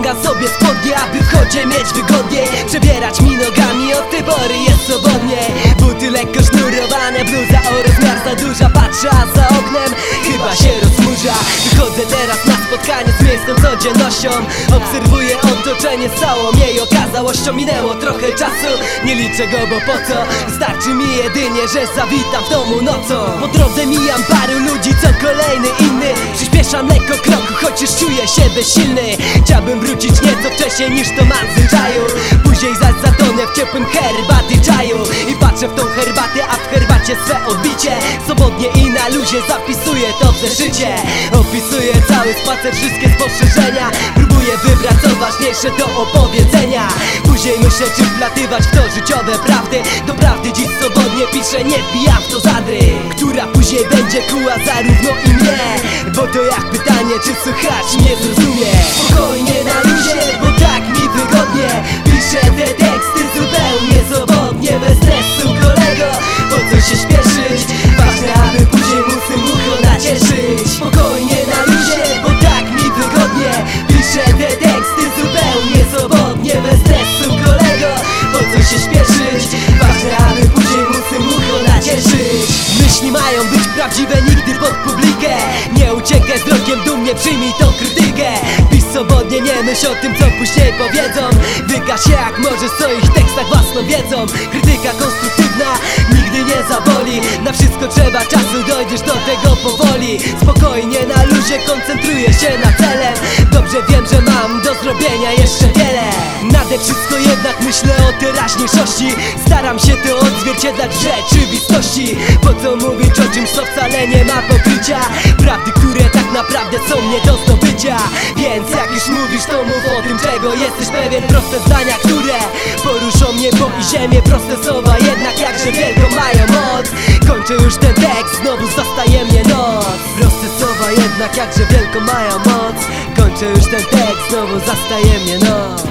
ściąga sobie spodnie, aby w chodzie mieć wygodnie. Przebierać mi nogami, od tej pory jest swobodnie. Buty lekko sznurowane, bluza o rozmiar za duża. Patrzę, a za oknem chyba się rozmurza. Wychodzę teraz na spotkanie z miejscem codziennością. Obserwuję otoczenie, z całą jej okazałością. Minęło trochę czasu, nie liczę go, bo po co? Wystarczy mi jedynie, że zawitam w domu nocą. Po drodze mijam paru ludzi, co kolejny inny. Przyspieszam lekko kroku, choć już czuję się bezsilny. Chciałbym wrócić nieco wcześniej niż to mam w zwyczaju. Później zaś zatonę w ciepłym herbaty czaju. I patrzę w tą herbatę, a w herbacie swe odbicie. Swobodnie i na luzie zapisuję to w zeszycie. Opisuję cały spacer, wszystkie spostrzeżenia. Próbuję wybrać co ważniejsze do opowiedzenia. Później myślę, czy wplatywać w to życiowe prawdy. Do prawdy dziś swobodnie piszę, nie wbijam w to zadry. Która później będzie kuła zarówno i mnie. Bo to jak pytanie, czy słuchacz mnie zrozumie. Spokojnie na luzie, bo tak mi wygodnie. Piszę te teksty zupełnie swobodnie, bez stresu kolego. Po co się śpieszyć? Ważne, aby później móc tym ucho nacieszyć. Spokojnie na luzie, bo tak mi wygodnie. Piszę te teksty zupełnie swobodnie, bez stresu kolego. Po co się śpieszyć? Ważne, aby później móc tym ucho nacieszyć. Myśli mają być prawdziwe, nigdy pod publikę. Nie uciekaj wzrokiem, dumnie przyjmij tą krytykę. Pisz swobodnie, nie myśl o tym, co później powiedzą. Wykaż się jak możesz w swoich tekstach własną wiedzą. Krytyka konstruktywna nigdy nie zaboli. Na wszystko trzeba czasu, dojdziesz do tego powoli. Spokojnie na luzie, koncentruję się na celem. Dobrze wiem, że mam do zrobienia jeszcze wiele. Nade wszystko jednak myślę o teraźniejszości. Staram się to odzwierciedlać w rzeczywistości. Po co mówić o czymś, co wcale nie ma pokrycia. Prawdy, które tak naprawdę są nie do zdobycia. Więc jak już mówisz, to mów o tym, czego jesteś pewien. Proste zdania, które poruszą niebo i ziemię. Proste słowa, jednak jakże wielką mają moc. Kończę już ten tekst, znowu zastaje mnie noc. Proste słowa, jednak jakże wielką mają moc. Kończę już ten tekst, znowu zastaje mnie noc.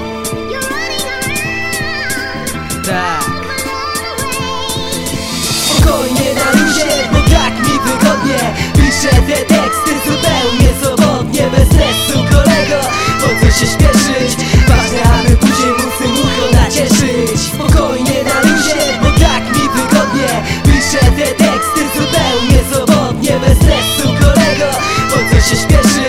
Tak. Spokojnie na luzie, bo tak mi wygodnie. Piszę te teksty zupełnie swobodnie, bez stresu kolego. Po co się śpieszyć? Ważne, aby później móc tym ucho nacieszyć. Spokojnie na luzie, bo tak mi wygodnie. Piszę te teksty zupełnie swobodnie, bez stresu kolego. Po co się śpieszyć?